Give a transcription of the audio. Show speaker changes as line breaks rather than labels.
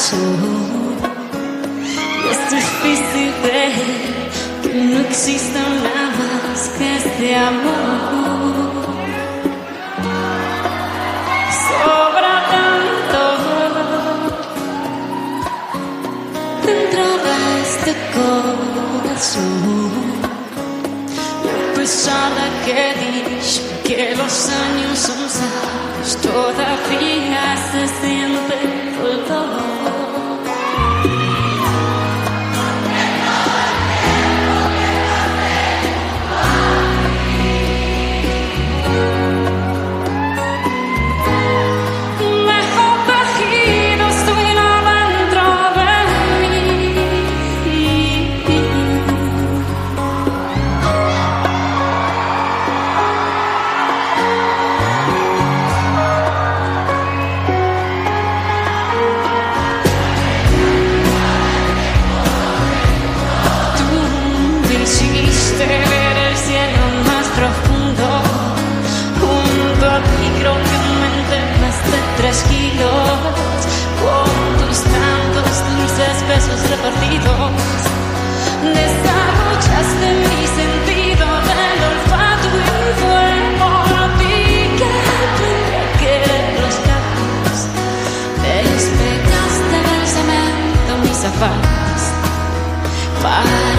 Y es difícil ver que no exista nada más que este amor. Sobra tanto dentro de este corazón. Y a pesar de que dice que los años son sabios, todavía se siente dolor. Ver el cielo más profundo junto a ti, creo que aumente más de 3 kilos con tus tantos dulces besos repartidos. Desarrollaste mi sentido del olfato y fue por ti que aprendí a querer los gatos. Despegaste del cemento mis zapatos para